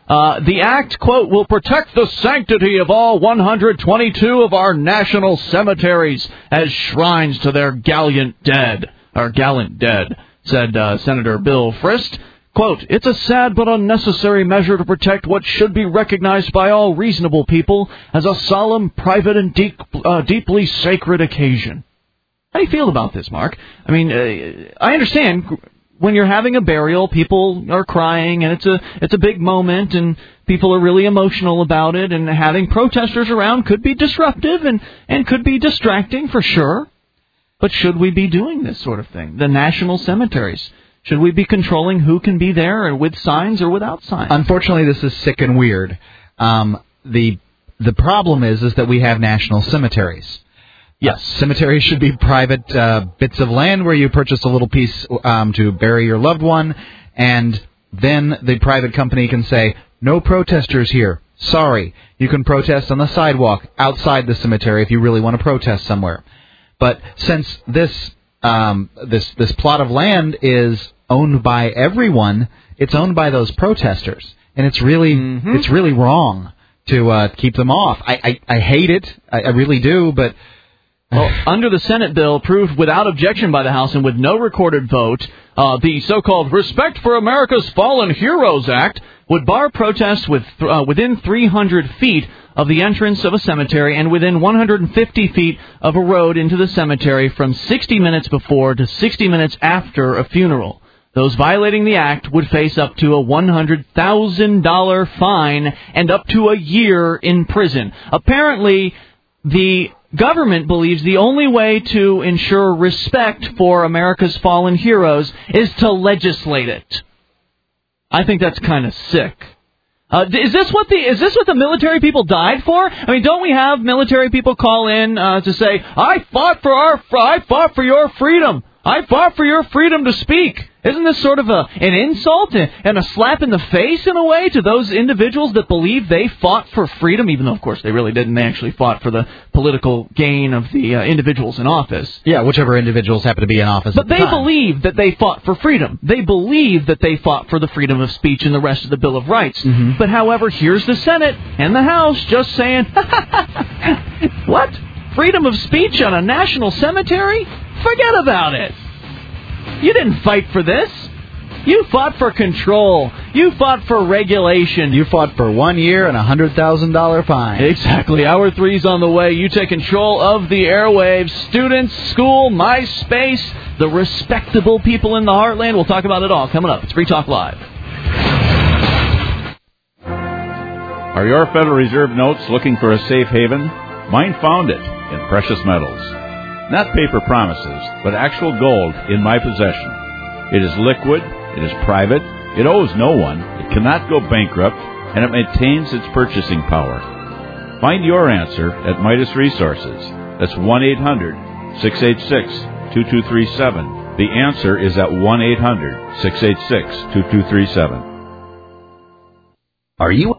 Uh, the act, quote, will protect the sanctity of all one hundred twenty-two of our national cemeteries as shrines to their gallant dead, or gallant dead, said uh, Senator Bill Frist. Quote, it's a sad but unnecessary measure to protect what should be recognized by all reasonable people as a solemn, private, and deep, uh, deeply sacred occasion. How do you feel about this, Mark? I mean, uh, I understand when you're having a burial, people are crying, and it's a it's a big moment, and people are really emotional about it, and having protesters around could be disruptive and, and could be distracting for sure. But should we be doing this sort of thing? The national cemeteries. Should we be controlling who can be there, or with signs or without signs? Unfortunately, this is sick and weird. Um, the the problem is is that we have national cemeteries. Yes, cemeteries should be private uh, bits of land where you purchase a little piece um, to bury your loved one, and then the private company can say, no protesters here. Sorry, you can protest on the sidewalk outside the cemetery if you really want to protest somewhere. But since this um, this this plot of land is owned by everyone, it's owned by those protesters, and it's really mm-hmm. it's really wrong to uh, keep them off. I I, I hate it, I, I really do, but. Well, under the Senate bill, approved without objection by the House and with no recorded vote, uh, the so-called Respect for America's Fallen Heroes Act would bar protests with, uh, within three hundred feet of the entrance of a cemetery and within one hundred fifty feet of a road into the cemetery from sixty minutes before to sixty minutes after a funeral. Those violating the act would face up to a one hundred thousand dollars fine and up to a year in prison. Apparently, the government believes the only way to ensure respect for America's fallen heroes is to legislate it. I think that's kind of sick. Uh, is this what the is this what the military people died for? I mean, don't we have military people call in uh, to say, "I fought for our I fought for your freedom. I fought for your freedom to speak." Isn't this sort of a an insult and a slap in the face in a way to those individuals that believe they fought for freedom, even though, of course, they really didn't. They actually fought for the political gain of the uh, individuals in office. Yeah, whichever individuals happen to be in office But at the they time. believe that they fought for freedom. They believe that they fought for the freedom of speech and the rest of the Bill of Rights. Mm-hmm. But, however, here's the Senate and the House just saying, what? Freedom of speech on a national cemetery? Forget about it. You didn't fight for this. You fought for control. You fought for regulation. You fought for one year and a one hundred thousand dollars fine. Exactly. Hour three's on the way. You take control of the airwaves. Students, school, MySpace, the respectable people in the heartland. We'll talk about it all coming up. It's Free Talk Live. Are your Federal Reserve notes looking for a safe haven? Mine found it in precious metals. Not paper promises, but actual gold in my possession. It is liquid, it is private, it owes no one, it cannot go bankrupt, and it maintains its purchasing power. Find your answer at Midas Resources. That's one eight hundred six eight six two two three seven. The answer is at one eight hundred six eight six two two three seven. Are you